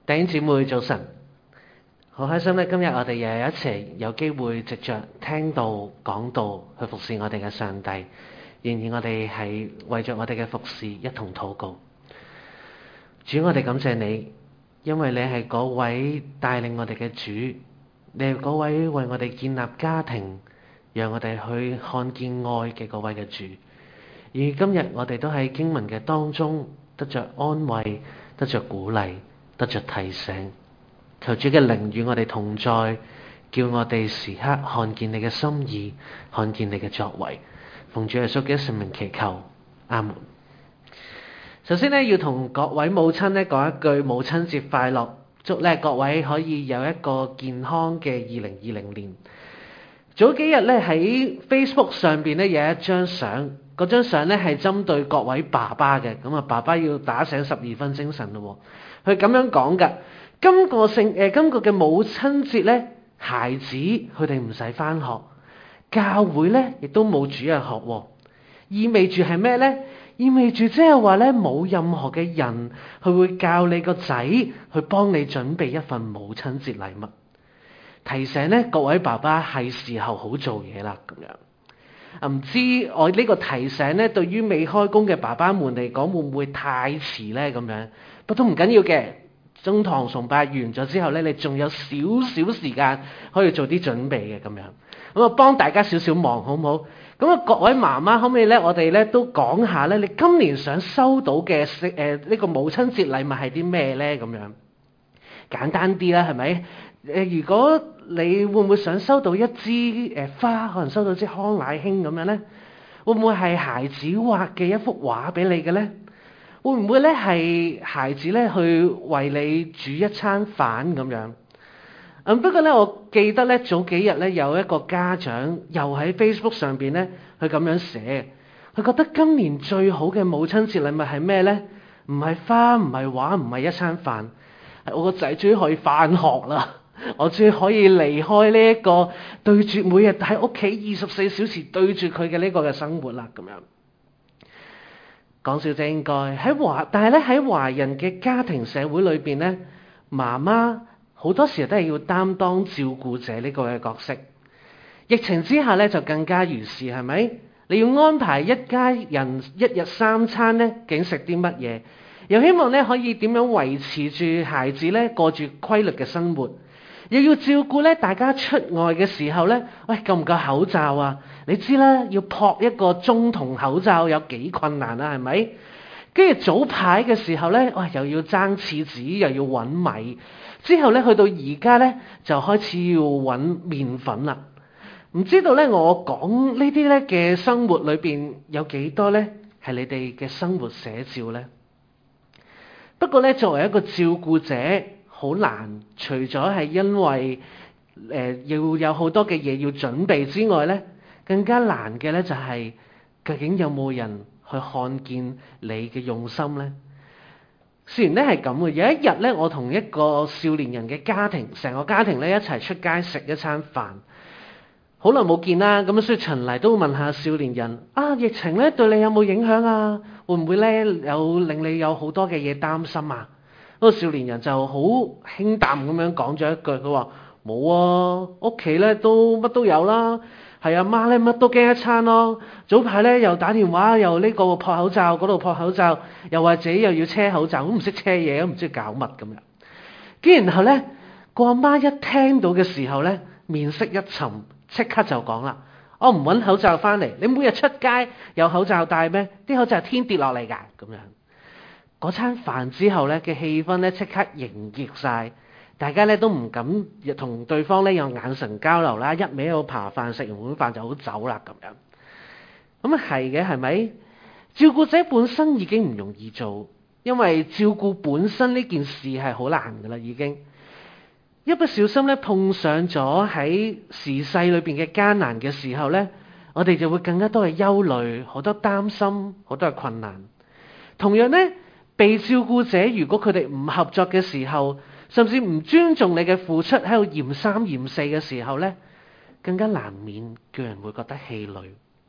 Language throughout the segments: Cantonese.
弟兄姊妹早晨，好開心咧！今日我哋又一齊有機會藉着聽道講道去服侍我哋嘅上帝，然而我哋係為着我哋嘅服侍一同禱告。主，我哋感謝你，因為你係嗰位帶領我哋嘅主，你係嗰位為我哋建立家庭，讓我哋去看見愛嘅嗰位嘅主。而今日我哋都喺經文嘅當中得着安慰，得着鼓勵，得着提醒。求主嘅靈與我哋同在，叫我哋時刻看見你嘅心意，看見你嘅作為。奉主耶穌嘅聖名祈求，阿門。首先呢，要同各位母親呢講一句母親節快樂，祝呢各位可以有一個健康嘅2020年。早幾日呢，喺 Facebook 上邊呢有一張相，嗰張相呢係針對各位爸爸嘅，咁啊爸爸要打醒12分精神咯。佢咁樣講㗎。今個嘅母親節呢，孩子佢哋唔使返學，教會呢亦都冇主日學，意味住係咩呢？意味住即係話呢，冇任何嘅人佢會教你個仔去幫你準備一份母親節禮物，提醒呢各位爸爸係時候好做嘢啦咁樣。唔知我呢個提醒呢，對於未開工嘅爸爸們嚟講會唔會太遲呢？咁樣，不過都唔緊要嘅。中堂崇拜完咗之後呢，你仲有少少時間可以做啲準備嘅咁樣，咁啊幫大家少少忙好唔好？咁啊各位媽媽可唔可以呢？我哋呢都講下呢，你今年想收到嘅呢個母親節禮物係啲咩呢？咁樣簡單啲啦，係咪？如果你會唔會想收到一支花，可能收到支康乃馨咁樣呢？會唔會係孩子畫嘅一幅畫俾你嘅呢？會唔會咧係孩子咧去為你煮一餐飯咁樣？不過咧，我記得咧早幾日咧有一個家長又喺 Facebook 上邊咧，佢咁樣寫，佢覺得今年最好嘅母親節禮物係咩咧？唔係花，唔係畫，唔係一餐飯，係我個仔終於可以返學啦！我終於可以離開呢一個對住每日喺屋企24小時對住佢嘅呢個嘅生活啦，咁樣。講笑啫，應該但係咧喺華人嘅家庭社會裏邊咧，媽媽好多時都係要擔當照顧者呢個嘅角色。疫情之下咧就更加如是，係咪？你要安排一家人一日3餐咧，究竟食啲乜嘢？又希望咧可以點樣維持住孩子咧過住規律嘅生活？又要照顧咧大家出外嘅時候咧，喂，夠唔夠口罩啊？你知啦，要撲一個中筒口罩有幾困難啊？係咪？跟住早排嘅時候咧，喂，又要爭廁紙，又要揾米，之後咧去到而家咧就開始要揾麵粉啦。唔知道咧，我講呢啲咧嘅生活裏邊有幾多咧係你哋嘅生活寫照咧？不過咧，作為一個照顧者，好難，除咗係因為要有好多嘅嘢要準備之外咧，更加難嘅咧就係究竟有冇人去看見你嘅用心咧？雖然咧係咁嘅，有一日咧，我同一個少年人嘅家庭，成個家庭咧一齊出街食一餐飯，好耐冇見啦，咁所以循例都會問下少年人啊，疫情咧對你有冇影響啊？會唔會咧有令你有好多嘅嘢擔心啊？嗰個少年人就好輕淡咁樣講咗一句，佢話冇啊，屋企咧都乜都有啦，係阿媽咧乜都驚一餐咯。早排咧又打電話，又呢個撲口罩，嗰度撲口罩，又或者又要車口罩，都唔識車嘢，都唔知搞乜咁樣。跟住然後咧，個阿媽一聽到嘅時候咧，面色一沉，即刻就講啦：我唔揾口罩翻嚟，你每日出街有口罩戴咩？啲口罩係天跌落嚟㗎咁樣。嗰餐飯之後咧嘅氣氛咧即刻凝結晒，大家咧都唔敢同對方咧有眼神交流啦，一味喺度扒飯，食完碗飯就好走啦咁樣。咁啊係嘅，係咪？照顧者本身已經唔容易做，因為照顧本身呢件事係好難噶啦，已經一不小心咧碰上咗喺時勢裏邊嘅艱難嘅時候咧，我哋就會更加多嘅憂慮，好多擔心，好多嘅困難。同樣咧，被照顧者如果佢哋唔合作嘅時候，甚至唔尊重你嘅付出，喺度嫌三嫌四嘅時候咧，更加難免叫人會覺得氣餒。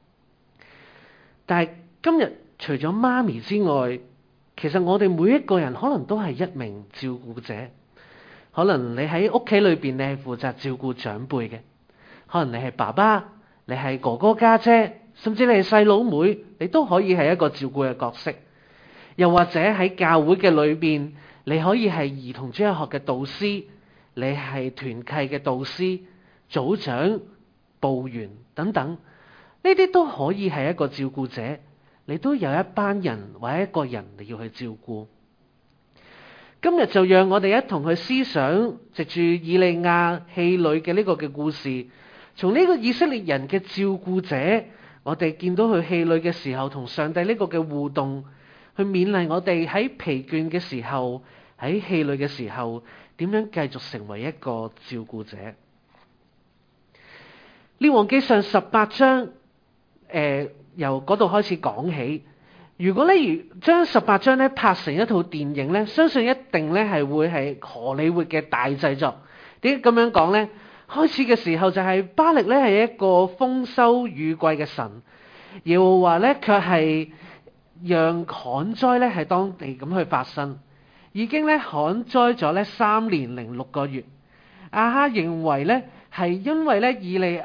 但係今日除咗媽咪之外，其實我哋每一個人可能都係一名照顧者。 可能你喺屋企裏邊你係負責照顧長輩嘅，可能你係爸爸，你係哥哥家姐，甚至你係細佬妹，你都可以係一個照顧嘅角色。又或者喺教會嘅裏邊，你可以係兒童主日學嘅導師，你係團契嘅導師、組長、部員等等，呢啲都可以係一個照顧者。你都有一班人或者一個人你要去照顧。今日就讓我哋一同去思想，藉住以利亞戲女嘅呢個嘅故事，從呢個以色列人嘅照顧者，我哋見到佢戲女嘅時候同上帝呢個嘅互動，去勉勵我哋喺疲倦嘅時候，喺戲女嘅時候，點樣繼續成為一個照顧者。列王記上18章，由嗰度開始講起。如果咧將18章咧拍成一套電影咧，相信一定咧係會係荷里活嘅大製作。點解咁樣講咧？開始嘅時候就係巴力咧係一個豐收雨季嘅神，耶和華咧卻係讓旱災咧係當地咁去發生，已經咧旱災咗咧3年零6個月。亞哈認為咧係因為咧以利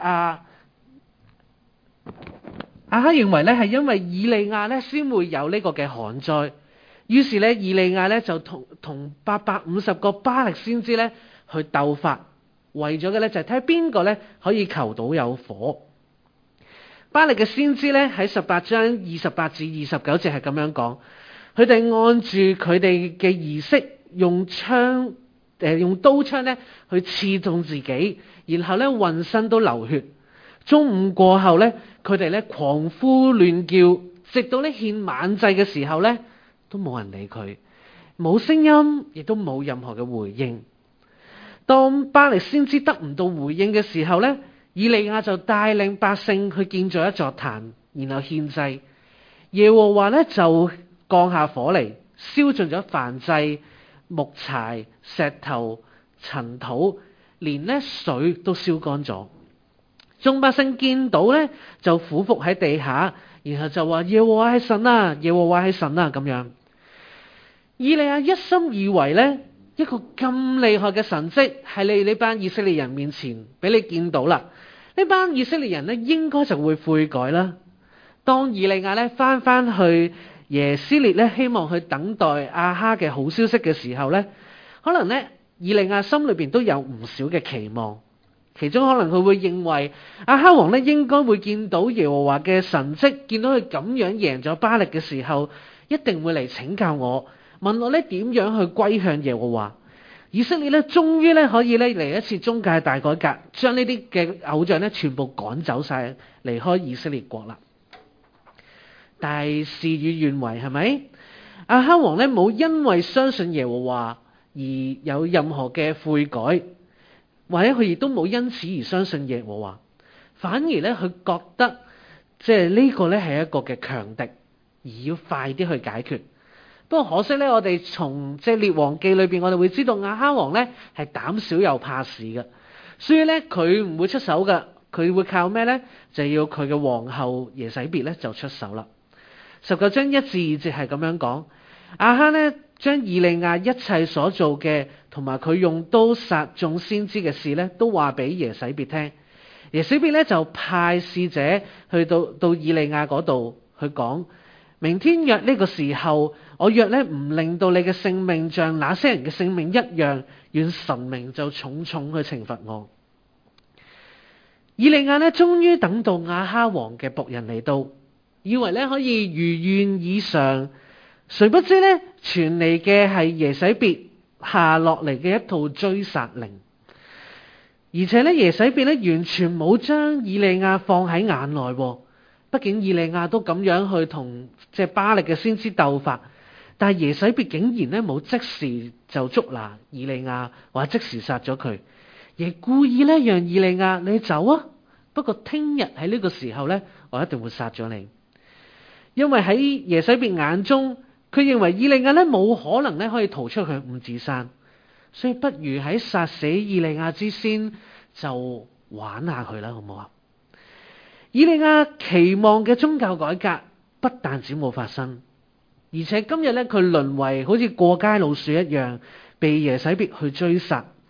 亞咧先會有呢個嘅旱災，於是咧以利亞咧就同850個巴力先知咧去鬥法，為咗嘅咧就係睇邊個咧可以求到有火。巴力嘅先知咧喺18章28至29節係咁樣講，佢哋按住佢哋嘅儀式用刀槍咧去刺中自己，然後咧渾身都流血。中午過後咧，佢哋咧狂呼亂叫，直到咧獻晚祭嘅時候咧，都冇人理佢，冇聲音，亦都冇任何嘅回應。當巴力先知得唔到回應嘅時候咧，以利亞就帶領百姓去建造一座壇，然後獻祭。耶和華咧就降下火嚟，燒盡咗燔祭、木柴、石頭、塵土，連咧水都燒乾咗。眾百姓見到咧，就俯伏喺地下，然後就話耶和華係神啊，耶和華係神啊咁樣。以利亞一心以為咧，一個咁厲害嘅神蹟喺你呢班以色列人面前俾你見到啦，呢班以色列人咧應該就會悔改啦。當以利亞咧翻去耶斯列咧，希望去等待亞哈嘅好消息嘅時候咧，可能咧以利亞心裏邊都有唔少嘅期望。其中可能佢會認為亞哈王咧應該會見到耶和華嘅神蹟，見到佢咁樣贏咗巴力嘅時候，一定會嚟請教我，問我咧點樣去歸向耶和華。以色列咧終於咧可以咧嚟一次宗教大改革，將呢啲嘅偶像咧全部趕走晒，離開以色列國啦。但係事與願違，係咪？亞哈王咧冇因為相信耶和華而有任何嘅悔改。或者佢亦都冇因此而相信耶和華，反而咧佢覺得即係呢個咧係一個嘅強敵，而要快啲去解決。不過可惜咧，我哋從即係列王記裏邊，我哋會知道亞哈王咧係膽小又怕事嘅，所以咧佢唔會出手噶，佢會靠咩咧？就要佢嘅皇后耶洗別咧就出手啦。19章1至2節係咁樣講，亞哈咧將以利亞一切所做嘅，同埋佢用刀殺眾先知嘅事咧，都話俾耶洗別聽。耶洗別咧就派使者去到以利亞嗰度去講，明天約呢個時候，我若咧唔令到你嘅性命像那些人嘅性命一樣，願神明就重重去懲罰我。以利亞咧終於等到亞哈王嘅僕人嚟到，以為咧可以如願以償，誰不知咧傳嚟嘅係耶洗別下落嚟嘅一套追殺令，而且咧耶洗別咧完全冇將以利亞放喺眼內。畢竟以利亞都咁樣去同即係巴力嘅先知鬥法，但係耶洗別竟然咧冇即時就捉拿以利亞，或者即時殺咗佢，亦故意咧讓以利亞你走啊，不過聽日喺呢個時候咧，我一定會殺咗你。因為喺耶洗別眼中，佢認為以利亞咧冇可能咧可以逃出去五指山，所以不如喺殺死以利亞之先就玩下佢啦，好唔好啊？以利亞期望嘅宗教改革不但止冇發生，而且今日咧佢淪為好似過街老鼠一樣，被耶洗別去追殺，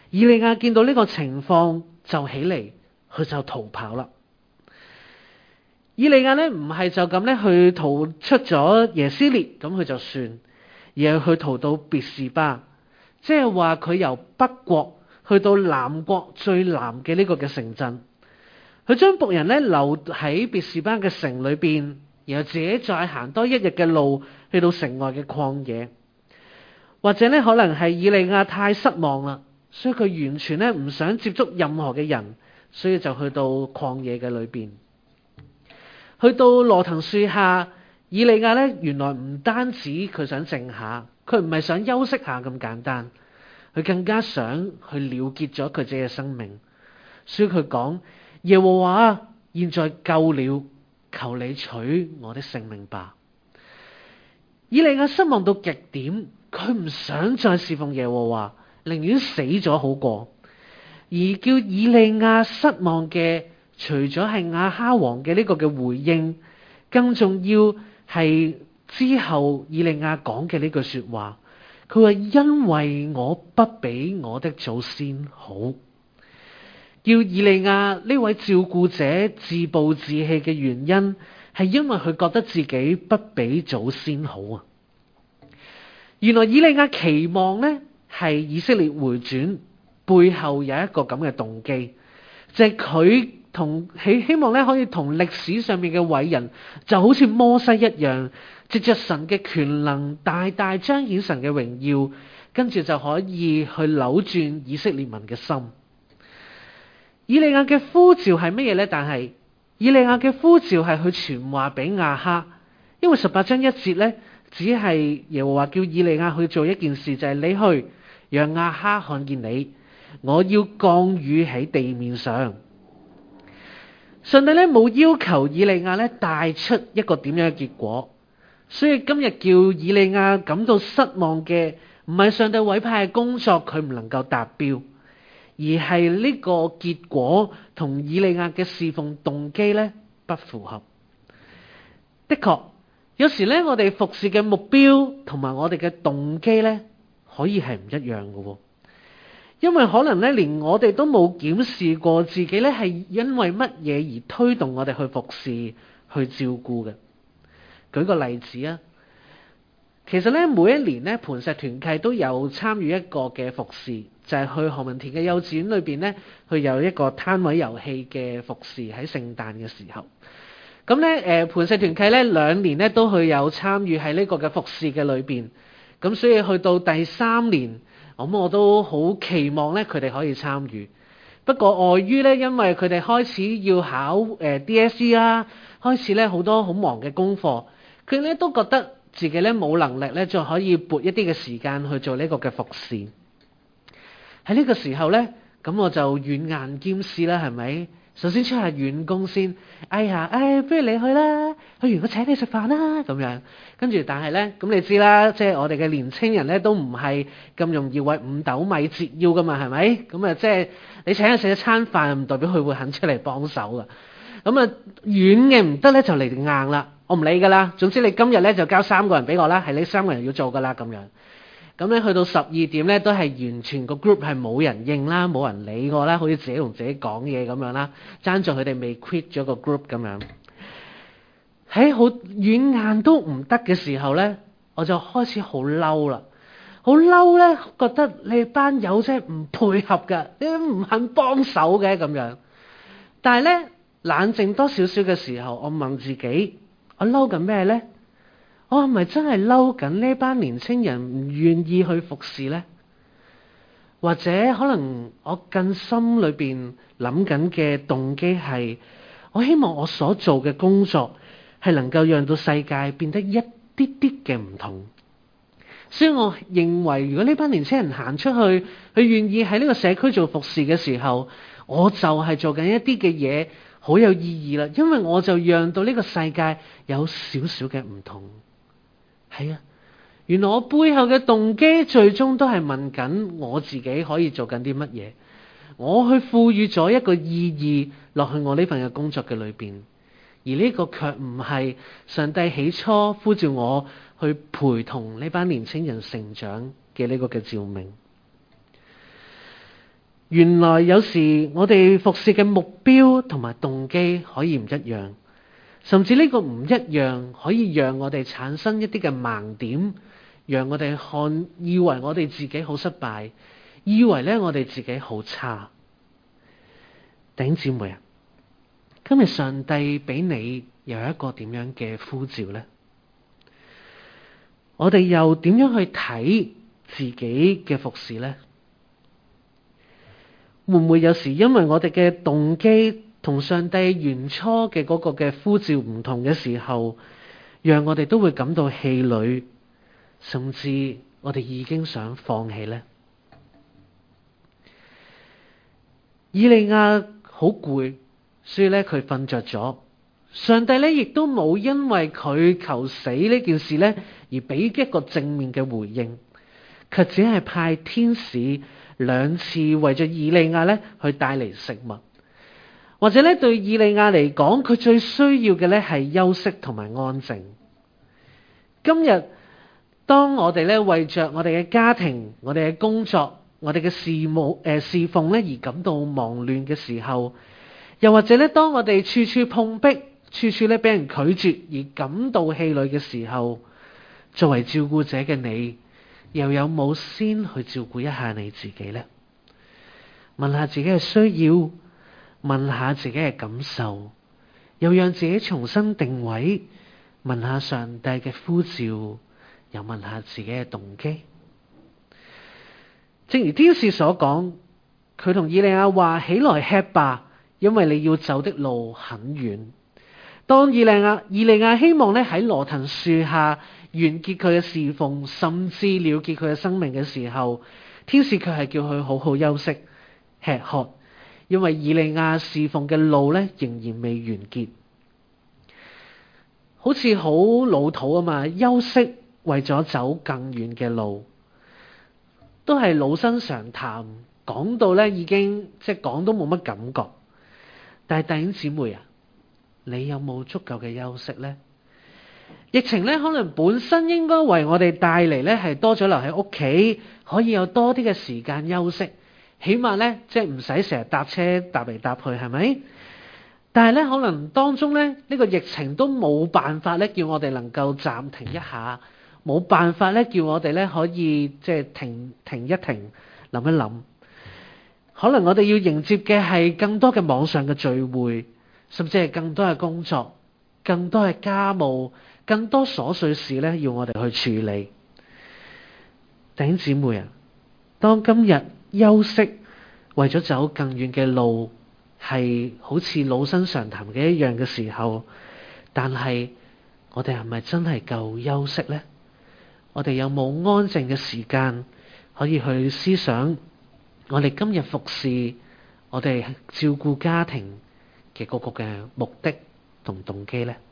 以利亞見到呢個情況就起嚟，佢就逃跑啦。以利亞呢唔係就咁呢去逃出咗耶斯列，咁佢就算，而係去逃到別是巴，即係話佢由北國去到南國最南嘅呢個嘅城鎮，佢將僕人呢留喺別是巴嘅城裏邊，然後自己再行多一日嘅路去到城外嘅曠野。或者呢可能係以利亞太失望啦，所以佢完全呢唔想接觸任何嘅人，所以就去到曠野嘅裏邊。去到羅藤樹下，以利亞呢原來唔單止佢想靜下，佢唔係想休息下咁簡單，佢更加想去了結咗佢自己嘅生命。所以佢講：耶和華，現在夠了，求你取我的性命吧。以利亞失望到極點，佢唔想再侍奉耶和華，寧願死咗好過。而叫以利亞失望嘅，除咗係亞哈王嘅呢個嘅回應，更重要係之後以利亞講嘅呢句說話。佢話：因為我不比我的祖先好。叫以利亞呢位照顧者自暴自棄嘅原因，係因為佢覺得自己不比祖先好啊。原來以利亞期望呢係以色列回轉，背後有一個咁嘅動機，就係佢希望呢可以同歷史上面嘅偉人，就好似摩西一樣，藉着神嘅權能大大彰顯神嘅榮耀，跟住就可以去扭轉以色列民嘅心。以利亞嘅呼召係乜嘢呢？但係以利亞嘅呼召係去傳話俾亞哈，因為18章1節呢，只係耶和華叫以利亞去做一件事，就係你去讓亞哈看見你，我要降雨喺地面上。上帝呢冇要求以利亞呢帶出一個點樣嘅結果，所以今日叫以利亞感到失望嘅，唔係上帝委派嘅工作佢唔能夠達標，而係呢個結果同以利亞嘅侍奉動機呢不符合。的確，有時呢我哋服侍嘅目標同埋我哋嘅動機呢可以係唔一樣嘅，因為可能呢連我哋都冇檢視過自己呢係因為乜嘢而推動我哋去服侍、去照顧嘅。舉個例子啊，其實呢每一年呢磐石團契都有參與一個嘅服侍，就係去何文田嘅幼稚園裏邊呢，去有一個攤位遊戲嘅服侍喺聖誕嘅時候。咁呢磐石團契呢2年呢都去有參與喺呢個嘅服侍嘅裏邊。咁所以去到第3年，咁我都好期望呢佢哋可以參與。不過礙於呢，因為佢哋開始要考DSE 啦，開始呢好多好忙嘅功課，佢呢都覺得自己呢冇能力呢再可以撥一啲嘅時間去做呢個嘅服侍。喺呢個時候呢，咁我就軟硬兼施啦，係咪？首先出下軟功先，不如你去啦，去完我請你食飯啦，咁樣。跟住但係呢，咁你知啦，即係我哋嘅年青人呢都唔係咁容易為5斗米折腰噶嘛，係咪？咁啊，即係你請佢食一餐飯，唔代表佢會肯出嚟幫手噶。咁啊，軟嘅唔得呢，就嚟硬啦，我唔理噶啦。總之你今日呢就交3個人俾我啦，係你3個人要做噶啦，咁樣。咁咧去到12點咧，都係完全個 group 係冇人應啦，冇人理我啦，好似自己同自己講嘢咁樣啦，爭在佢哋未 quit 咗個 group 咁樣。喺好軟硬都唔得嘅時候咧，我就開始好嬲啦，好嬲咧，覺得你班友真係唔配合㗎，你唔肯幫手嘅咁樣。但係咧冷靜多少少嘅時候，我問自己，我嬲緊咩咧？我係咪真係嬲緊呢班年青人唔願意去服侍呢？或者可能我更心裏邊諗緊嘅動機係，我希望我所做嘅工作係能夠讓到世界變得一啲啲嘅唔同。所以我認為，如果呢班年青人行出去，佢願意喺呢個社區做服侍嘅時候，我就係做緊一啲嘅嘢，好有意義啦。因為我就讓到呢個世界有少少嘅唔同。係啊，原來我背後嘅動機最終都係問緊我自己可以做緊啲乜嘢，我去賦予咗一個意義落去我呢份嘅工作嘅裏邊，而呢個卻唔係上帝起初呼召我去陪同呢班年青人成長嘅呢個嘅召命。 原來有時我哋服侍嘅目標同埋動機可以唔一樣，甚至呢個唔一樣可以讓我哋產生一啲嘅盲點，讓我哋以為我哋自己好失敗，以為咧我哋自己好差。弟兄姊妹啊，今日上帝俾你有一個點樣嘅呼召呢？我哋又點樣去睇自己嘅服侍呢？會唔會有時因為我哋嘅動機同上帝原初嘅嗰個嘅呼召唔同嘅時候，讓我哋都會感到氣餒，甚至我哋已經想放棄呢？以利亞好攰，所以咧佢瞓着咗。上帝咧亦都冇因為佢求死呢件事咧而俾一個正面嘅回應，卻只係派天使2次為咗以利亞咧去帶嚟食物。或者咧對以利亞嚟講，佢最需要嘅咧係休息同埋安靜。今日當我哋咧為着我哋嘅家庭、我哋嘅工作、我哋嘅侍奉咧而感到忙亂嘅時候，又或者咧當我哋處處碰壁、處處咧俾人拒絕而感到氣餒嘅時候，作為照顧者嘅你，又有冇先去照顧一下你自己呢？問下自己嘅需要，問下自己嘅感受，又讓自己重新定位，問下上帝嘅呼召，又問下自己嘅動機。正如天使所講，佢同以利亞話：起來吃吧，因為你要走的路很遠。當以利亞希望咧喺羅騰樹下完結佢嘅侍奉，甚至了結佢嘅生命嘅時候，天使卻係叫佢好好休息、吃喝，因為以利亞侍奉嘅路咧仍然未完結。好似好老土啊嘛，休息為咗走更遠嘅路，都係老生常談，講到咧已經講都冇乜感覺。但係弟兄姊妹啊，你有冇足夠嘅休息呢？疫情咧可能本身應該為我哋帶嚟咧係多咗留喺屋企，可以有多啲嘅時間休息，起碼咧唔使成日搭車搭嚟搭去，係咪？但係咧可能當中咧呢個疫情都冇辦法咧叫我哋能夠暫停一下，冇辦法咧叫我哋咧可以停一停，諗一諗。可能我哋要迎接嘅係更多嘅網上嘅聚會，甚至係更多嘅工作、更多嘅家務、更多瑣碎事咧要我哋去處理。弟兄姊妹啊，當今日休息為咗走更遠嘅路係好似老生常談嘅一樣嘅時候，但係我哋係咪真係夠休息呢？我哋有冇安靜嘅時間可以去思想我哋今日服侍、我哋照顧家庭嘅嗰個嘅目的同動機呢？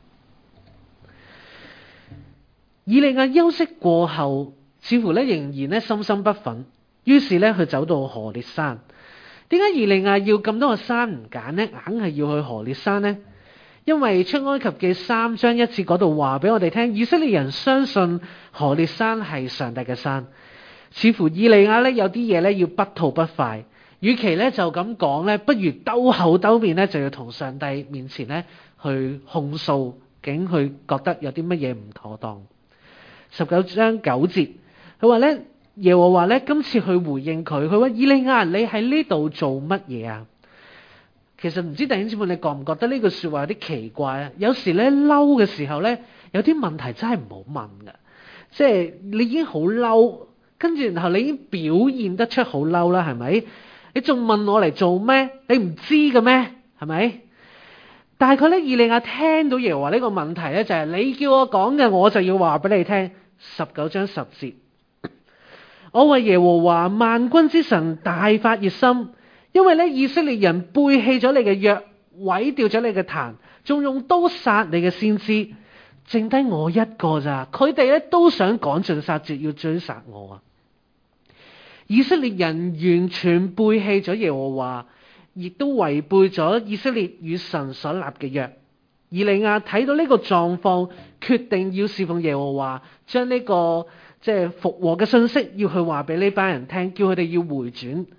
以利亞休息過後，似乎仍然心心不忿，於是佢走到何烈山。點解以利亞要咁多個山唔揀呢？硬係要去何烈山呢？因為出埃及記3章1節嗰度話俾我哋聽，以色列人相信何烈山係上帝嘅山。似乎以利亞有啲嘢要不吐不快，與其就咁講，不如兜口兜面就要同上帝面前去控訴，竟佢覺得有啲乜嘢唔妥當。19章9節，佢話耶和華今次去回應佢，佢話以利亞，你喺呢度做乜嘢啊？其實唔知弟兄姊妹你覺唔覺得呢句說話有啲奇怪啊？有時嬲嘅時候有啲問題真係唔好問㗎，你已經好嬲，跟住然後你已經表現得出好嬲啦，係咪？你仲問我嚟做咩？你唔知嘅咩？係咪？大概以利亞聽到耶和華呢個問題就係你叫我講嘅，我就要話俾你聽。19章10節，我為耶和華萬軍之神大發熱心，因為以色列人背棄咗你嘅約，毀掉咗你嘅壇，仲用刀殺你嘅先知，剩低我一個咋？佢哋都想趕盡殺絕，要追殺我啊！以色列人完全背棄咗耶和華，亦都違背咗以色列與神所立嘅約。以利亞睇到呢個狀況，決定要侍奉耶和華，將呢個復和嘅信息要去話俾呢班人聽，叫佢哋要回轉，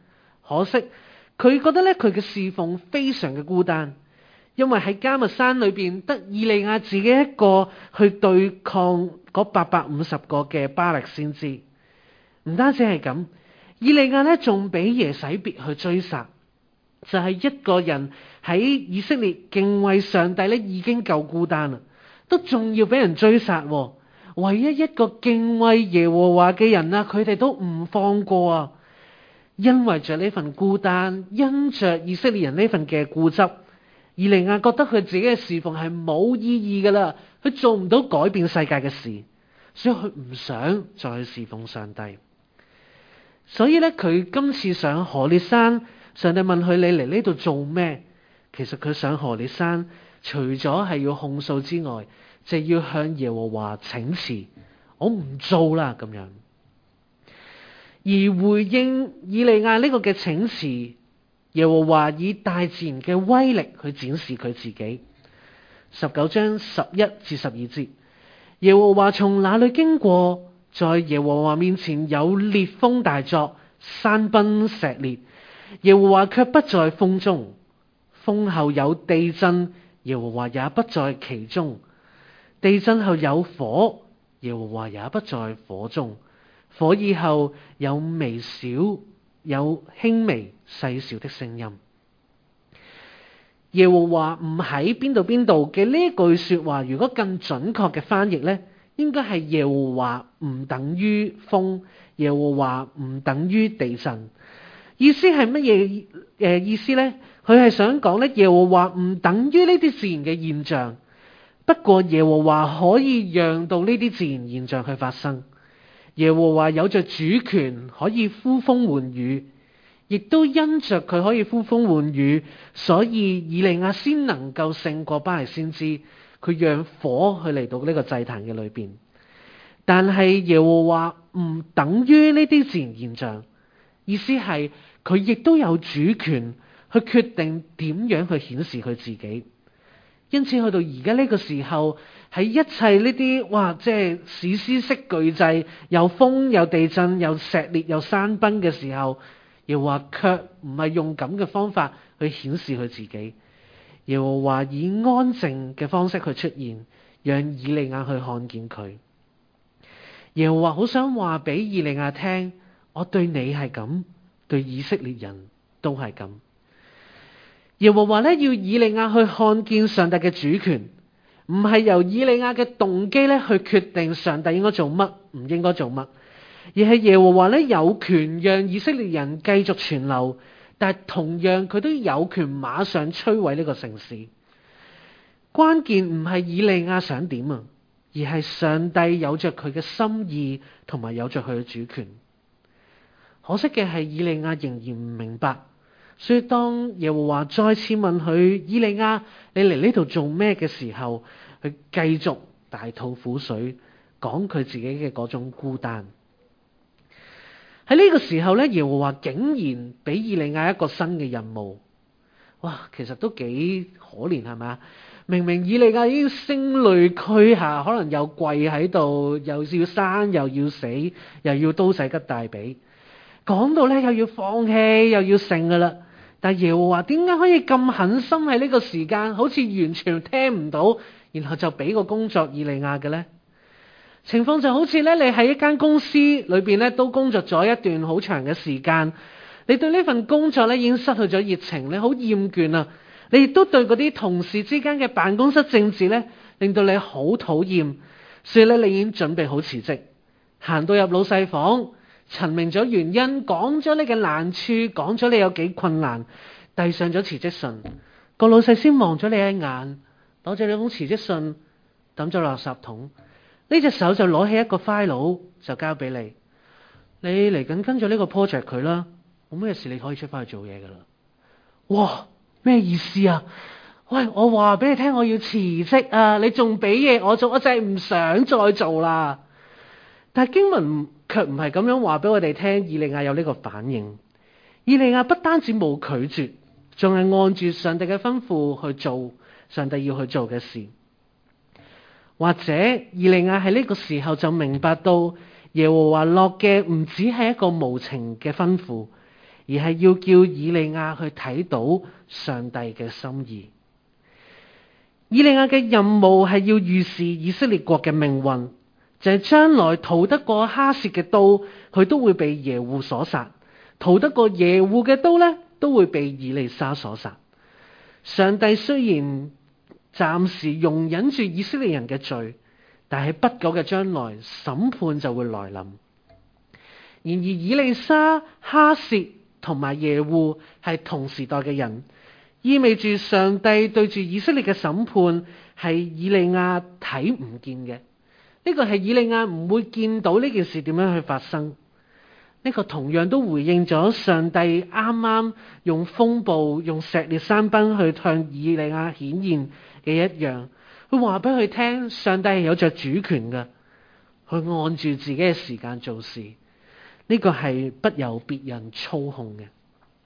可惜佢覺得咧佢嘅侍奉非常嘅孤單，因為喺迦密山裏邊得以利亞自己一個去對抗嗰850個嘅巴力先知。唔單止係咁，以利亞咧仲俾耶洗別去追殺，就係一個人喺以色列敬畏上帝咧已經夠孤單啦，都仲要俾人追殺。唯一一個敬畏耶和華嘅人啊，佢哋都唔放過啊！因為着呢份孤單，因着以色列人呢份嘅固執，以利亞覺得佢自己嘅侍奉係冇意義噶啦，佢做唔到改變世界嘅事，所以佢唔想再去侍奉上帝。所以咧，佢今次上何烈山，上帝問佢：你嚟呢度做咩？其實佢上何烈山，除咗係要控訴之外，就要向耶和華請辭，我唔做啦咁樣。而回應以利亞呢個嘅請辭，耶和華以大自然嘅威力去展示佢自己。19章11至12節，耶和華從那裏經過，在耶和華面前有烈風大作，山崩石裂，耶和華卻不在風中。風後有地震，耶和華也不在其中。地震後有火，耶和華也不在火中。火以後有微小、有輕微、細小的聲音。耶和華唔喺邊度嘅呢句說話，如果更準確嘅翻譯呢，應該係耶和華唔等於風，耶和華唔等於地震。意思係乜嘢？意思呢？佢係想講咧，耶和華唔等於呢啲自然嘅現象，不過耶和華可以讓到呢啲自然現象去發生。耶和華有着主權，可以呼風喚雨，亦都因着佢可以呼風喚雨，所以以利亞先能夠勝過巴力先知。佢讓火去嚟到呢個祭壇嘅裏邊，但係耶和華唔等於呢啲自然現象，意思係佢亦都有主權去決定點樣去顯示佢自己。因此去到而家呢個時候，喺一切呢啲即係史詩式巨製，有風有地震有石裂有山崩嘅時候，耶和華卻唔係用咁嘅方法去顯示佢自己。耶和華以安靜嘅方式去出現，讓以利亞去看見佢。耶和華好想話俾以利亞聽，我對你係咁，對以色列人都係咁。耶和華咧要以利亞去看見上帝嘅主權，唔係由以利亞嘅動機咧去決定上帝應該做乜唔應該做乜，而係耶和華咧有權讓以色列人繼續存留，但係同樣佢都有權馬上摧毀呢個城市。關鍵唔係以利亞想點啊，而係上帝有着佢嘅心意，同埋有着佢嘅主權。可惜嘅係以利亞仍然唔明白。所以當耶和華再次問佢：以利亞，你嚟呢度做咩嘅時候，佢繼續大吐苦水，講佢自己嘅嗰種孤單。喺呢個時候咧，耶和華竟然俾以利亞一個新嘅任務。哇，其實都幾可憐係咪？明明以利亞已經聲淚俱下，可能又跪喺度，又要生又要死，又要刀仔吉大髀，講到咧又要放棄又要勝噶啦。但耶和華點解可以咁狠心喺呢個時間，好似完全聽唔到，然後就俾個工作以利亞嘅呢？情況就好似咧，你喺一間公司裏邊咧都工作咗一段好長嘅時間，你對呢份工作咧已經失去咗熱情，你好厭倦啊！你亦都對嗰啲同事之間嘅辦公室政治咧，令到你好討厭，所以咧你已經準備好辭職，行到入老細房，陳明咗原因，講咗你嘅難處，講咗你有幾困難，遞上咗辭職信。個老細先望咗你一眼，攞咗你封辭職信，抌咗垃圾桶。呢隻手就攞起一個 file 就交俾你。你嚟緊跟住呢個 project 佢啦，冇咩事你可以出翻去做嘢噶啦。哇，咩意思啊？喂，我話俾你聽，我要辭職啊！你仲俾嘢我做，我就係唔想再做啦。但係經文卻唔係咁樣話俾我哋聽，以利亞有呢個反應。以利亞不單止冇拒絕，仲係按住上帝嘅吩咐去做上帝要去做嘅事。或者以利亞喺呢個時候就明白到耶和華落嘅唔只係一個無情嘅吩咐， 而係要叫以利亞去睇到上帝嘅心意。以利亞嘅任務係要預示以色列國嘅命運，就係將來逃得過哈薛嘅刀，佢都會被耶戶所殺；逃得過耶戶嘅刀呢，都會被以利沙所殺。上帝雖然暫時容忍住以色列人嘅罪，但係不久嘅將來審判就會來臨。然而以利沙、哈薛同埋耶戶係同時代嘅人，意味住上帝對住以色列嘅審判係以利亞睇唔見嘅。呢個係以利亞唔會見到呢件事點樣去發生。呢個同樣都回應咗上帝啱啱用風暴、用石烈山崩去向以利亞顯現嘅一樣。佢話俾佢聽，上帝係有着主權嘅，去按住自己嘅時間做事。呢個係不由別人操控嘅。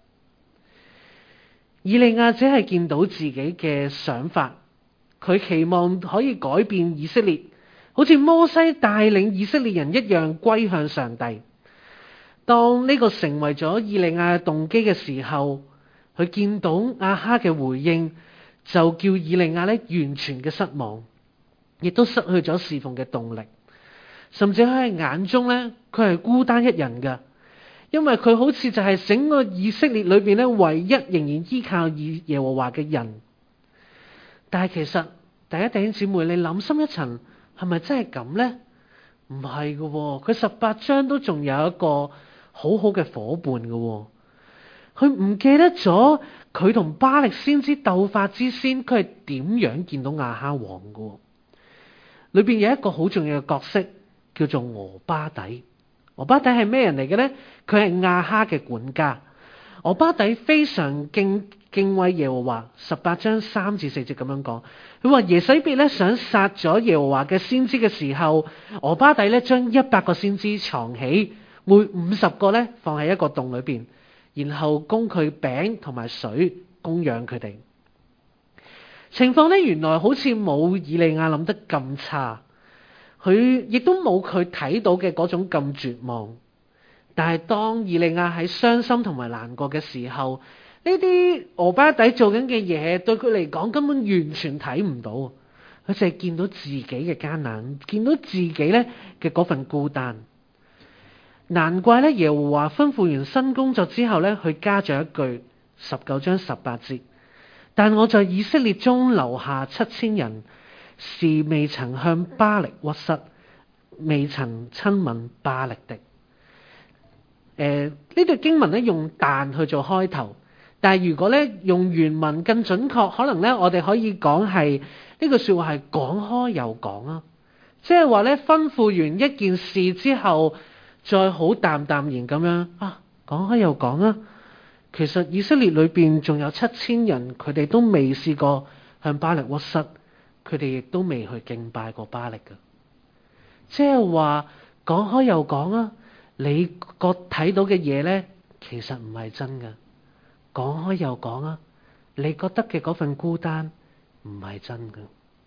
以利亞只係見到自己嘅想法，佢期望可以改變以色列，好似摩西帶領以色列人一樣歸向上帝。當呢個成為咗以利亞嘅動機嘅時候，佢見到亞哈嘅回應，就叫以利亞咧完全嘅失望，亦都失去咗侍奉嘅動力，甚至喺眼中咧，佢係孤單一人嘅，因為佢好似就係整個以色列裏邊咧唯一仍然依靠耶和華嘅人。但係其實第一弟兄姊妹，你諗深一層，係咪真係咁呢？唔係嘅，佢18章都仲有一個好好嘅夥伴嘅。佢唔記得咗佢同巴力先知鬥法之先，佢係點樣見到亞哈王嘅。裏邊有一個好重要嘅角色叫做俄巴底。俄巴底係咩人嚟嘅呢？佢係亞哈嘅管家。俄巴底非常敬畏耶和華。18章3至4節咁樣講，佢話耶洗別咧想殺咗耶和華嘅先知嘅時候，俄巴底咧將100個先知藏起，每50個咧放喺一個洞裏邊，然後供佢餅同埋水供養佢哋。情況咧原來好似冇以利亞諗得咁差，佢亦都冇佢睇到嘅嗰種咁絕望。但係當以利亞喺傷心同埋難過嘅時候，呢啲俄巴底做緊嘅嘢對佢嚟講根本完全睇唔到，佢淨係見到自己嘅艱難，見到自己咧嘅嗰份孤單。難怪咧耶和華吩咐完新工作之後咧，佢加咗一句19章18節，但我在以色列中留下7000人，是未曾向巴力屈膝，未曾親吻巴力的。呢段經文咧用但去做開頭，但係如果咧用原文更準確，可能咧我哋可以講係呢句說話係講開又講啊，即係話咧吩咐完一件事之後，再好淡淡然咁樣啊講開又講啊。其實以色列裏邊仲有7000人，佢哋都未試過向巴力屈膝，佢哋亦都未去敬拜過巴力㗎。即係話講開又講啊。你睇到嘅嘢呢，其實唔係真㗎。講開又講啊，你覺得嘅嗰份孤單唔係真㗎。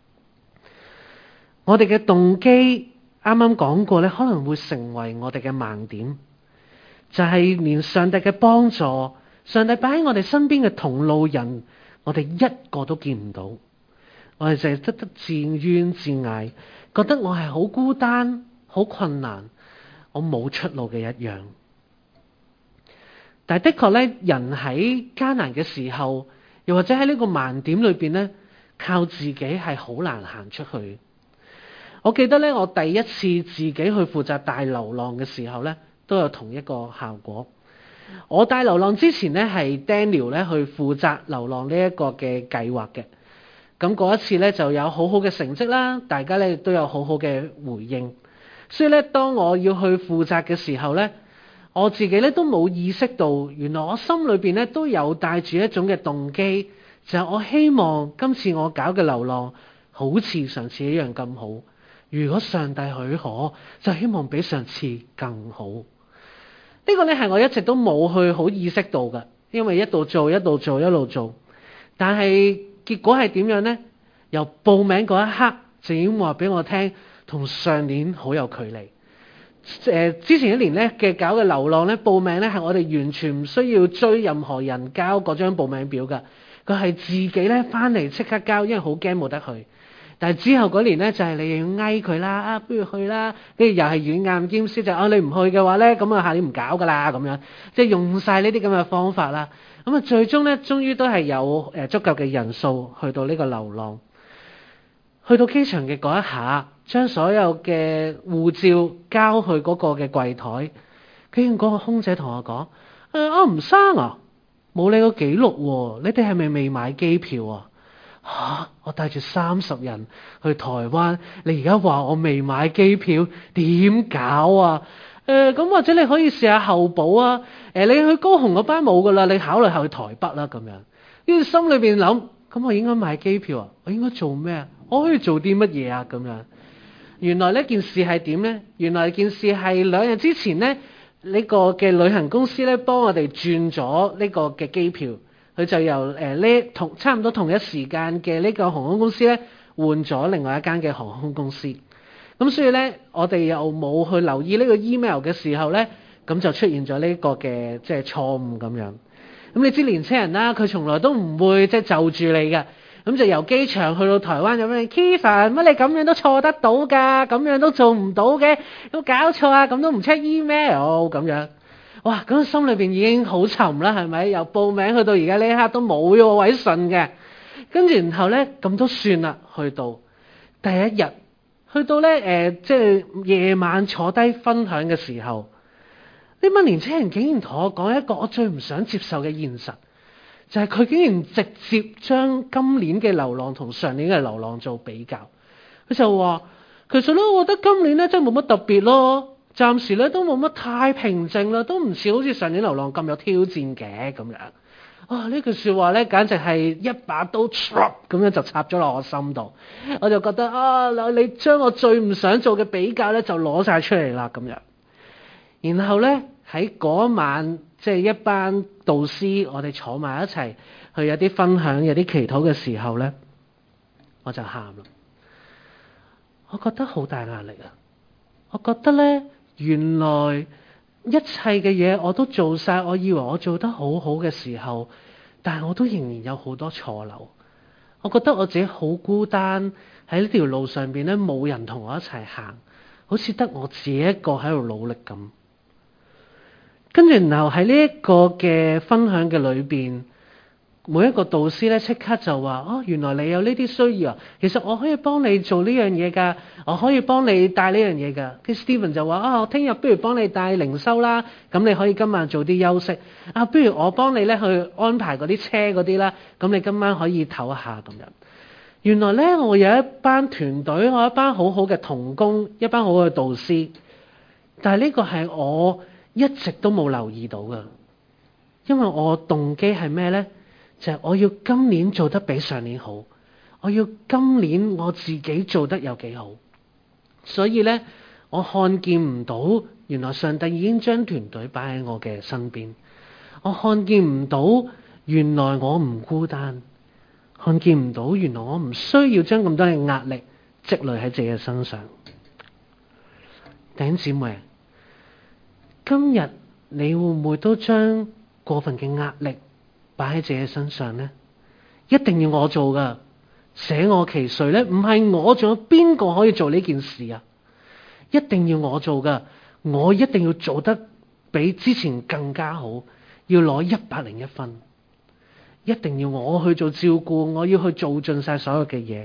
我哋嘅動機啱啱講過呢，可能會成為我哋嘅盲點，就係連上帝嘅幫助，上帝擺喺我哋身邊嘅同路人，我哋一個都見唔到。我哋淨係得自怨自艾，覺得我係好孤單、好困難。我冇出路嘅一樣，但係的確咧，人喺艱難嘅時候，又或者喺呢個盲點裏邊咧，靠自己係好難行出去。我記得咧，我第一次自己去負責帶流浪嘅時候咧，都有同一個效果。我帶流浪之前咧，係 Daniel 咧去負責流浪呢一個嘅計劃嘅。咁嗰一次咧就有好好嘅成績啦，大家咧都有好好嘅回應。所以咧，當我要去負責嘅時候咧，我自己咧都冇意識到，原來我心裏邊咧都有帶住一種嘅動機，就係我希望今次我搞嘅流浪好似上次一樣咁好。如果上帝許可，就希望比上次更好。呢個咧係我一直都冇去好意識到嘅，因為一路做一路做一路做，但係結果係點樣呢？由報名嗰一刻就已經話俾我聽，同上年好有距離。 之前一年咧嘅搞嘅流浪咧報名咧係我哋完全唔需要追任何人交嗰張報名表㗎，佢係自己咧翻嚟即刻交，因為好驚冇得去。但係之後嗰年咧就係你又要嗌佢啦，不如去啦，跟住又係軟硬兼施就你唔去嘅話咧，咁啊下年唔搞㗎啦咁樣，即係用晒呢啲咁嘅方法啦。咁啊最終咧終於都係有足夠嘅人數去到呢個流浪。去到機場嘅嗰一下，將所有嘅護照交去嗰個嘅櫃台，竟然嗰個空姐同我講：吳生啊，冇你個記錄喎，你哋係咪未買機票啊？我帶住30人去台灣，你而家話我未買機票，點搞啊？咁或者你可以試下候補啊。你去高雄嗰班冇噶啦，你考慮下去台北啦咁樣。於是心裏邊諗，咁我應該買機票啊？我應該做咩啊？我可以做啲乜嘢啊？咁樣。原來呢件事係點呢？原來件事係2日之前呢，呢個嘅旅行公司咧幫我哋轉咗呢個嘅機票。佢就由差唔多同一時間嘅呢個航空公司咧換咗另外一間嘅航空公司，咁所以咧我哋又冇去留意呢個 email 嘅時候咧，咁就出現咗呢個嘅即係錯誤咁樣。咁你知年青人啦，佢從來都唔會即係就住你嘅，咁就由機場去到台灣咁樣 Kevin 乜你咁樣都錯得到㗎，咁樣都做唔到嘅，都搞錯啊，咁都唔 check email 咁樣。哇！咁心裏邊已經好沉啦，係咪？由報名去到而家呢一刻都冇個位信嘅，跟住然後咧咁都算啦。去到第一日，去到咧即係夜晚坐低分享嘅時候，呢班年輕人竟然同我講一個我最唔想接受嘅現實，就係佢竟然直接將今年嘅流浪同上年嘅流浪做比較。佢就話：其實咧，我覺得今年咧真係冇乜特別咯。暫時咧都冇乜太平靜啦，都唔似好似上年流浪咁有挑戰嘅咁樣。呢句説話咧，簡直係一把刀咁樣就插咗落我心度。我就覺得你將我最唔想做嘅比較咧，就攞晒出嚟啦咁樣。然後咧喺嗰晚，即係一班導師，我哋坐埋一齊去有啲分享、有啲祈禱嘅時候咧，我就喊啦。我覺得好大壓力啊！我覺得咧。原來一切嘅嘢我都做晒，我以為我做得好好嘅時候，但係我都仍然有好多錯漏。我覺得我自己好孤單，喺呢條路上邊咧，冇人同我一齊行，好似得我自己一個喺度努力咁。跟住然後喺呢一個嘅分享嘅裏邊，每一個導師咧即刻就話：原來你有呢啲需要啊！其實我可以幫你做呢樣嘢㗎，我可以幫你帶呢樣嘢㗎。跟 Steven 就話：我聽日不如幫你帶靈修啦，咁你可以今晚做啲休息。不如我幫你咧去安排嗰啲車嗰啲啦，咁你今晚可以唞一下咁樣。原來咧我有一班團隊，我有一班好好嘅同工，一班好好嘅導師，但係呢個係我一直都冇留意到㗎，因為我動機係咩咧？就係我要今年做得比上年好，我要今年我自己做得有幾好，所以咧我看見唔到原來上帝已經將團隊擺喺我嘅身邊，我看見唔到原來我唔孤單，看見唔到原來我唔需要將咁多嘅壓力積累喺自己嘅身上。弟兄姊妹，今日你會唔會都將過分嘅壓力擺喺自己身上呢？一定要我做噶，捨我其誰呢？唔係我，仲有邊個可以做呢件事啊？一定要我做噶，我一定要做得比之前更加好，要攞101分。一定要我去做照顧，我要去做盡晒所有嘅嘢。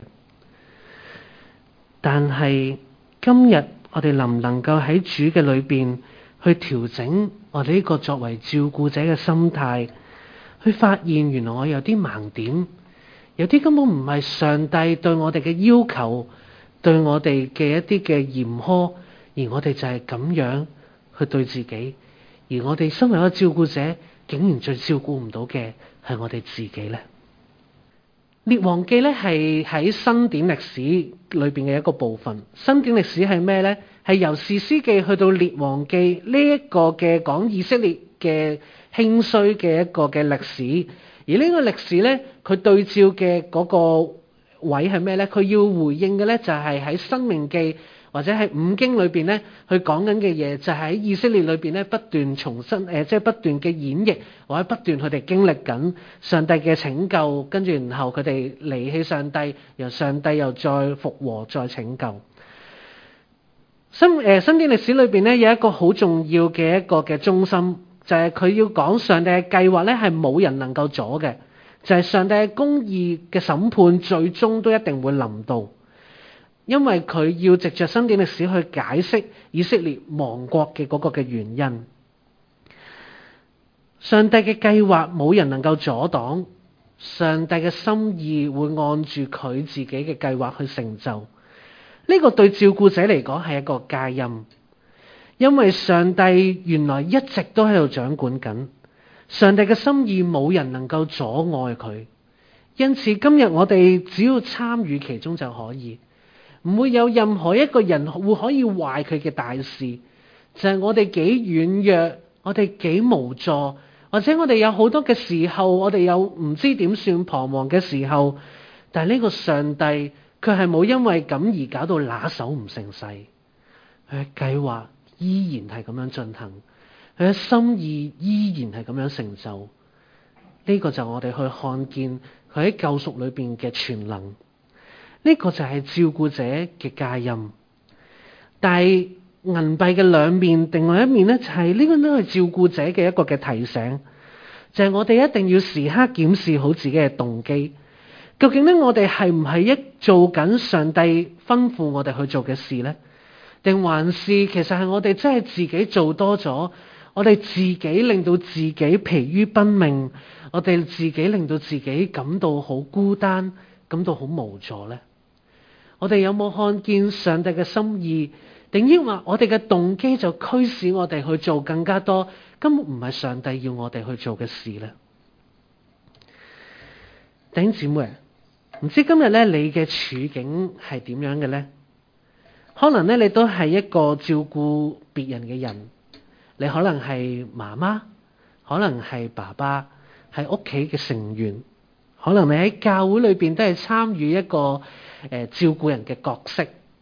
但係今日我哋能唔能夠喺主嘅裏邊去調整我哋呢個作為照顧者嘅心態？去發現原來我有啲盲點，有啲根本唔係上帝對我哋嘅要求，對我哋嘅一啲嘅嚴苛，而我哋就係咁樣去對自己，而我哋身為一個照顧者，竟然最照顧唔到嘅係我哋自己咧。列王記咧係喺新典歷史裏邊嘅一個部分。新典歷史係咩咧？係由士師記去到列王記呢一個嘅講以色列嘅興衰嘅一個嘅歷史，而呢個歷史咧，佢對照嘅嗰個位係咩咧？佢要回應嘅咧就係喺申命記或者係五經裏邊咧，去講緊嘅嘢，就係喺以色列裏邊咧不斷重新即係不斷嘅演繹，或者不斷佢哋經歷緊上帝嘅拯救，跟住然後佢哋離棄上帝，由上帝又再復和再拯救。新典歷史裏邊咧有一個好重要嘅一個嘅中心，就係佢要講上帝嘅計劃咧係冇人能夠阻嘅，就係上帝嘅公義嘅審判最終都一定會臨到。因為佢要藉着新典歷史去解釋以色列亡國嘅嗰個嘅原因，上帝嘅計劃冇人能夠阻擋，上帝嘅心意會按住佢自己嘅計劃去成就。呢個對照顧者嚟講係一個佳音，因為上帝原來一直都喺度掌管緊，上帝嘅心意冇人能夠阻礙佢，因此今日我哋只要參與其中就可以。唔會有任何一個人會可以壞佢嘅大事，就係我哋幾軟弱，我哋幾無助，或者我哋有好多嘅時候，我哋有唔知點算彷徨嘅時候，但係呢個上帝佢係冇因為咁而搞到拿手唔成勢，佢嘅計劃依然係咁樣進行，佢嘅心意依然係咁樣成就。呢個就我哋去看見佢喺救贖裏邊嘅全能。呢個就係照顧者嘅佳音，但係銀幣嘅兩面，另外一面咧就係呢個都係照顧者嘅一個嘅提醒，就係我哋一定要時刻檢視好自己嘅動機，究竟咧我哋係唔係一做緊上帝吩咐我哋去做嘅事咧，定還是其實係我哋真係自己做多咗，我哋自己令到自己疲於奔命，我哋自己令到自己感到好孤單，感到好無助咧？我哋有冇看見上帝嘅心意？定抑或我哋嘅動機就驅使我哋去做更加多根本唔係上帝要我哋去做嘅事呢？弟兄姊妹，唔知今日咧你嘅處境係點樣嘅呢？可能咧你都係一個照顧別人嘅人，你可能係媽媽，可能係爸爸，係屋企嘅成員，可能你喺教會裏邊都係參與一個照顧人嘅角色。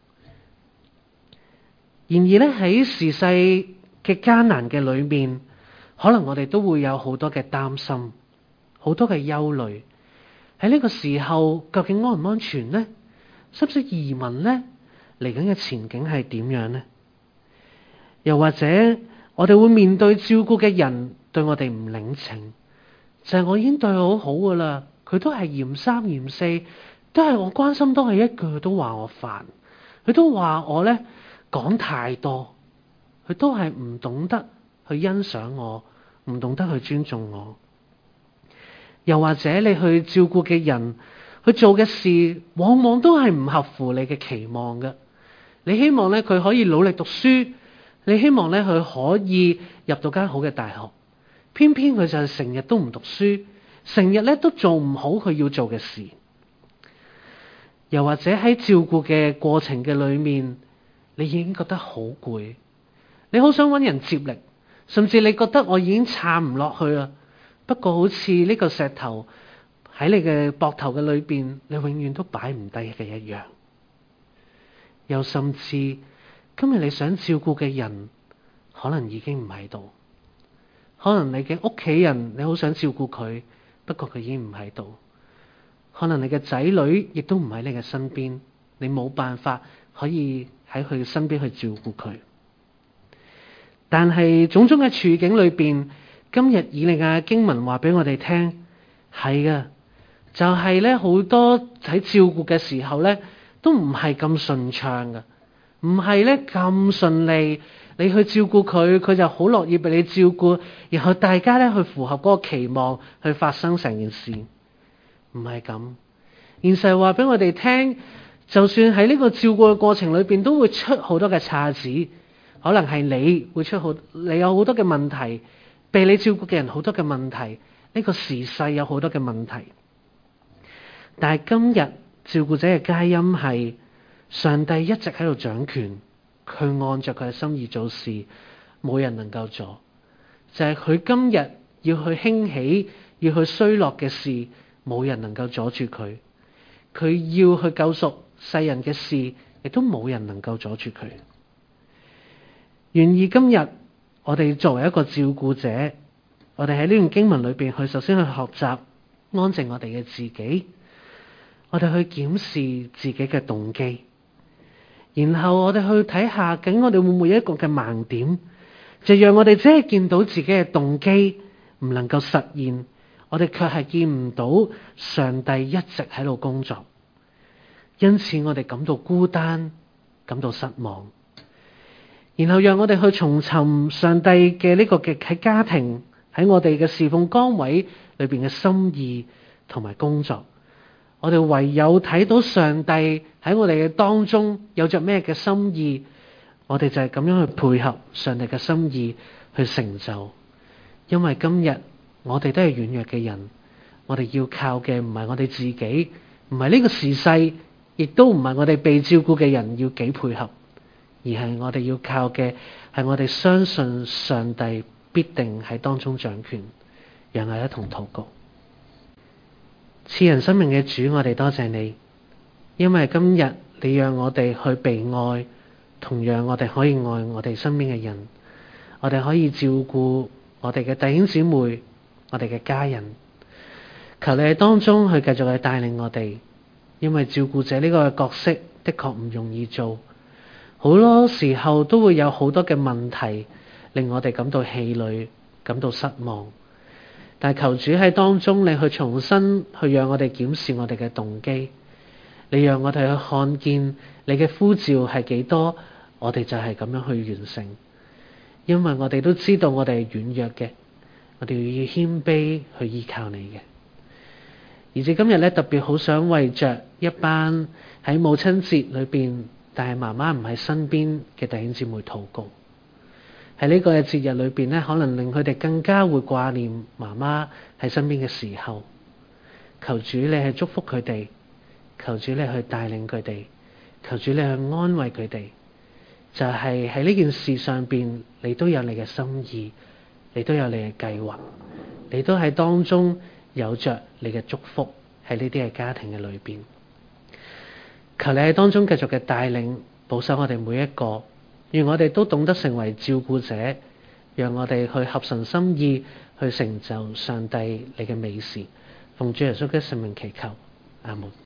然而咧喺時勢嘅艱難嘅裏面，可能我哋都會有好多嘅擔心，好多嘅憂慮。喺呢個時候，究竟安唔安全呢？使唔使移民呢？嚟緊嘅前景係點樣呢？又或者我哋會面對照顧嘅人對我哋唔領情，就係我已經對佢好好噶啦，佢都係嫌三嫌四，都係我關心都係一句，佢都話我煩，佢都話我咧講太多，佢都係唔懂得去欣賞我，唔懂得去尊重我。又或者你去照顧嘅人，去做嘅事，往往都係唔合乎你嘅期望嘅。你希望咧佢可以努力讀書，你希望咧佢可以入到間好嘅大學，偏偏佢就成日都唔讀書，成日咧都做唔好佢要做嘅事。又或者喺照顧嘅過程嘅裏面，你已經覺得好攰，你好想揾人接力，甚至你覺得我已經撐唔落去啦。不過好似呢個石頭喺你嘅膊頭嘅裏邊，你永遠都擺唔低嘅一樣。又甚至今日你想照顧嘅人，可能已經唔喺度，可能你嘅屋企人你好想照顧佢，不過佢已經唔喺度。可能你嘅仔女亦都唔喺你嘅身邊，你冇辦法可以喺佢嘅身邊去照顧佢。但係種種嘅處境裏邊，今日以利亞嘅經文話俾我哋聽，係嘅，就係咧好多喺照顧嘅時候咧，都唔係咁順暢嘅，唔係咧咁順利。你去照顧佢，佢就好樂意俾你照顧，然後大家咧去符合嗰個期望去發生成件事，唔係咁。現實話俾我哋聽，就算喺呢個照顧嘅過程裏邊，都會出好多嘅岔子，可能係你會出你有好多嘅問題，被你照顧嘅人好多嘅問題，呢個時勢有好多嘅問題。但係今日照顧者嘅佳音係上帝一直喺度掌權，佢按着佢嘅心意做事，冇人能夠阻。就係佢今日要去興起，要去衰落嘅事，冇人能夠阻住佢。佢要去救贖世人嘅事， 亦都冇人能夠阻住佢。願意今日我哋作為一個照顧者，我哋喺呢段經文裏邊去首先去學習安靜我哋嘅自己，我哋去檢視自己嘅動機，然後我哋去睇下究竟我哋會唔會有一個嘅盲點，就讓我哋只係見到自己嘅動機唔能夠實現，我哋卻係見唔到上帝一直喺度工作，因此我哋感到孤單，感到失望。然後讓我哋去重尋上帝嘅呢個嘅喺家庭，喺我哋嘅侍奉崗位裏邊嘅心意同埋工作。我哋唯有睇到上帝喺我哋嘅當中有着咩嘅心意，我哋就係咁樣去配合上帝嘅心意去成就。因為今日我哋都係軟弱嘅人，我哋要靠嘅唔係我哋自己，唔係呢個時勢，亦都唔係我哋被照顧嘅人要幾配合，而係我哋要靠嘅係我哋相信上帝必定喺當中掌權。讓我一同禱告。賜人生命嘅主，我哋多謝你，因為今日你讓我哋去被愛，同樣我哋可以愛我哋身邊嘅人，我哋可以照顧我哋嘅弟兄姊妹，我哋嘅家人。求你喺當中去繼續去帶領我哋，因為照顧者呢個角色的確唔容易做，好多時候都會有好多嘅問題令我哋感到氣餒，感到失望。但求主喺當中，你去重新去讓我哋檢視我哋嘅動機，你讓我哋去看見你嘅呼召係幾多，我哋就係咁樣去完成。因為我哋都知道我哋係軟弱嘅，我哋要謙卑去依靠你嘅。而至今日咧，特別好想為着一班喺母親節裏邊，但係媽媽唔喺身邊嘅弟兄姊妹禱告。喺呢個嘅節日裏邊咧，可能令佢哋更加會掛念媽媽喺身邊嘅時候。求主你去祝福佢哋，求主你去帶領佢哋，求主你去安慰佢哋。就係喺呢件事上邊，你都有你嘅心意，你都有你嘅計劃，你都喺當中有着你嘅祝福喺呢啲嘅家庭嘅裏邊。求你喺當中繼續嘅帶領保守我哋每一個。願我哋都懂得成為照顧者，讓我哋去合神心意，去成就上帝你嘅美事。奉主耶穌嘅聖名祈求，阿門。